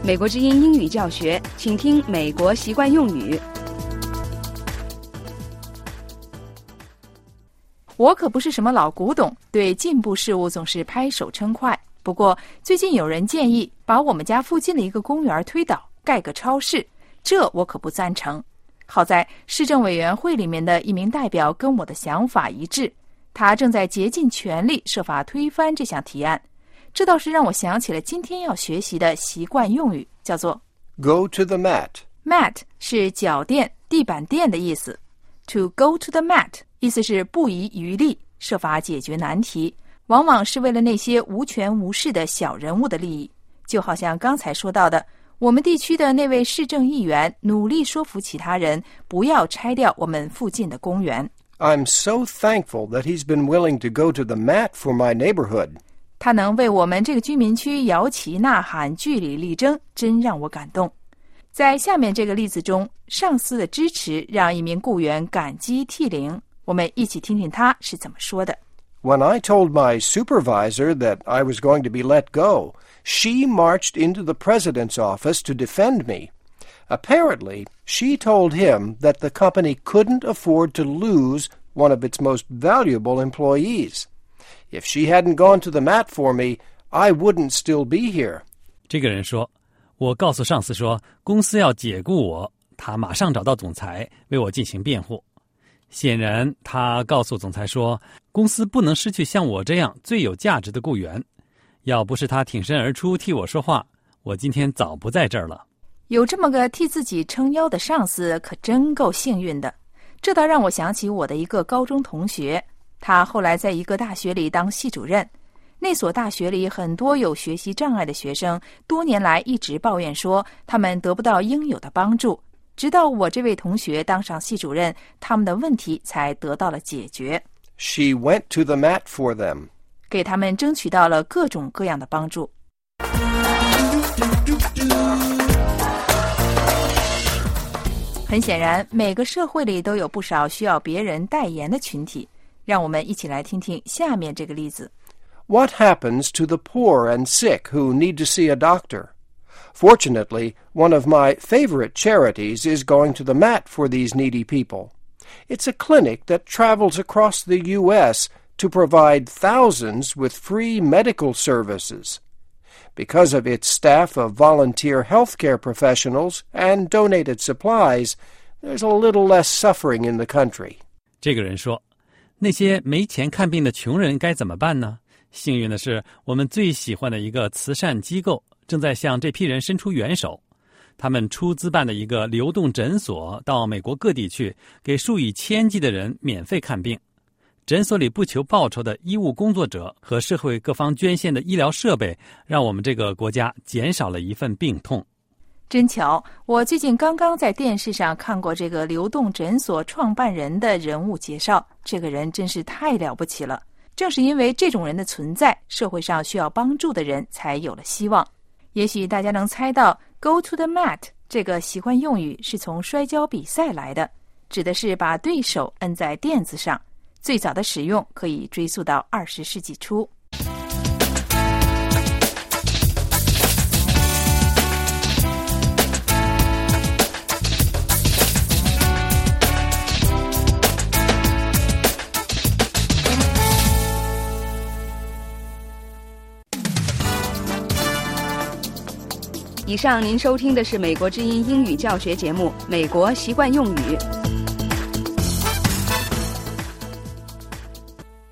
美国之音英语教学，请听美国习惯用语。 我可不是什么老古董，对进步事物总是拍手称快。不过最近有人建议把我们家附近的一个公园推倒，盖个超市，这我可不赞成。好在市政委员会里面的一名代表跟我的想法一致，他正在竭尽全力设法推翻这项提案。这倒是让我想起了今天要学习的习惯用语，叫做 Go to the mat。Mat 是脚垫、地板垫的意思。To go to the mat 意思是不遗余力，设法解决难题，往往是为了那些无权无势的小人物的利益。就好像刚才说到的，我们地区的那位市政议员努力说服其他人不要拆掉我们附近的公园。 I'm so thankful that he's been willing to go to the mat for my neighborhood. 他能为我们这个居民区摇旗呐喊，据理力争，真让我感动。在下面这个例子中，上司的支持让一名雇员感激涕零。我们一起听听他是怎么说的。 When I told my supervisor that I was going to be let go, she marched into the president's office to defend me. Apparently, she told him that the company couldn't afford to lose one of its most valuable employees.If she hadn't gone to the mat for me, I wouldn't still be here. 这个人说，我告诉上司说，公司要解雇我，他马上找到总裁为我进行辩护。显然，他告诉总裁说，公司不能失去像我这样最有价值的雇员。要不是他挺身而出替我说话，我今天早不在这儿了。 有这么个替自己撑腰的上司，可真够幸运的。这倒让我想起我的一个高中同学。他后来在一个大学里当系主任，那所大学里很多有学习障碍的学生，多年来一直抱怨说他们得不到应有的帮助，直到我这位同学当上系主任，他们的问题才得到了解决。 She went to the mat for them. 给他们争取到了各种各样的帮助。很显然，每个社会里都有不少需要别人代言的群体。让我们一起来听听下面这个例子。 What happens to the poor and sick who need to see a doctor? Fortunately, one of my favorite charities is going to the mat for these needy people. It's a clinic that travels across the U.S. to provide thousands with free medical services. Because of its staff of volunteer healthcare professionals and donated supplies, there's a little less suffering in the country. 这个人说，那些没钱看病的穷人该怎么办呢？幸运的是，我们最喜欢的一个慈善机构正在向这批人伸出援手。他们出资办的一个流动诊所到美国各地去，给数以千计的人免费看病。诊所里不求报酬的医务工作者和社会各方捐献的医疗设备，让我们这个国家减少了一份病痛。 真巧，我最近刚刚在电视上看过这个流动诊所创办人的人物介绍，这个人真是太了不起了。正是因为这种人的存在，社会上需要帮助的人才有了希望。也许大家能猜到 Go to the mat 这个习惯用语是从摔跤比赛来的，指的是把对手摁在垫子上。最早的使用可以追溯到20世纪初。 以上您收听的是美国之音英语教学节目《美国习惯用语》。